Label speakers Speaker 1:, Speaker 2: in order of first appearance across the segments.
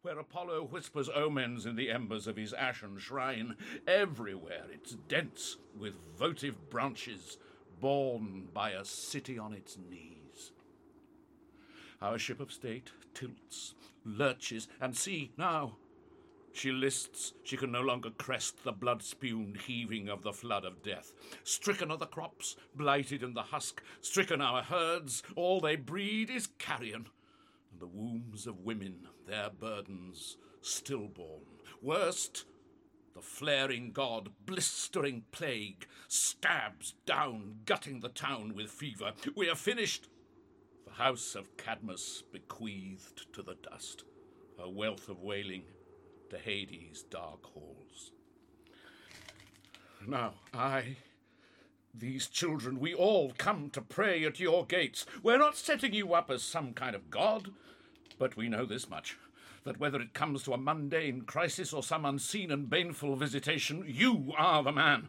Speaker 1: where Apollo whispers omens in the embers of his ashen shrine. Everywhere it's dense with votive branches, borne by a city on its knees. Our ship of state tilts, lurches, and see now, she lists, she can no longer crest the blood-spumed heaving of the flood of death. Stricken are the crops, blighted in the husk, stricken our herds, all they breed is carrion. And the wombs of women, their burdens, stillborn. Worst, the flaring god, blistering plague, stabs down, gutting the town with fever. We are finished. The house of Cadmus bequeathed to the dust, her wealth of wailing, to Hades' dark halls. Now these children, we all come to pray at your gates. We're not setting you up as some kind of god, but we know this much, that whether it comes to a mundane crisis or some unseen and baneful visitation, you are the man.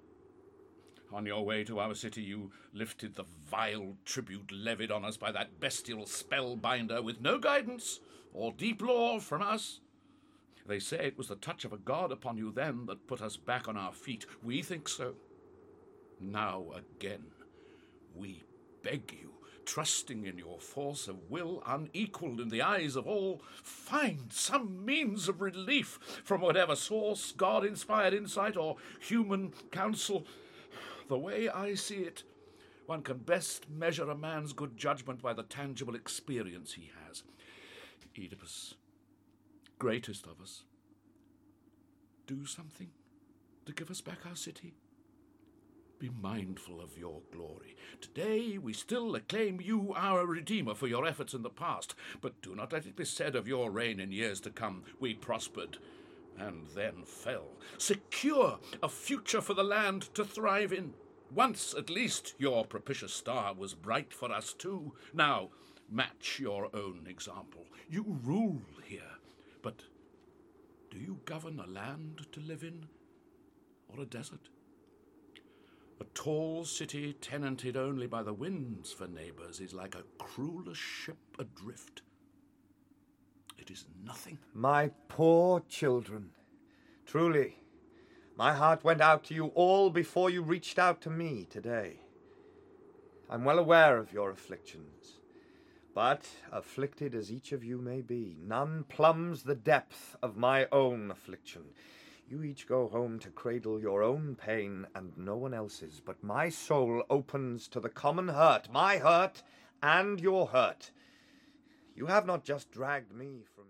Speaker 1: On your way to our city, you lifted the vile tribute levied on us by that bestial spellbinder with no guidance or deep lore from us. They say it was the touch of a god upon you then that put us back on our feet. We think so. Now again, we beg you, trusting in your force of will unequalled in the eyes of all, find some means of relief from whatever source, God-inspired insight or human counsel. The way I see it, one can best measure a man's good judgment by the tangible experience he has. Oedipus, greatest of us, do something to give us back our city. Be mindful of your glory. Today we still acclaim you our Redeemer for your efforts in the past, but do not let it be said of your reign in years to come, we prospered and then fell. Secure a future for the land to thrive in. Once at least your propitious star was bright for us too. Now match your own example. You rule here, but do you govern a land to live in, or a desert? A tall city tenanted only by the winds for neighbours is like a crewless ship adrift. It is nothing.
Speaker 2: My poor children, truly, my heart went out to you all before you reached out to me today. I'm well aware of your afflictions. But, afflicted as each of you may be, none plumbs the depth of my own affliction. You each go home to cradle your own pain and no one else's, but my soul opens to the common hurt, my hurt and your hurt. You have not just dragged me from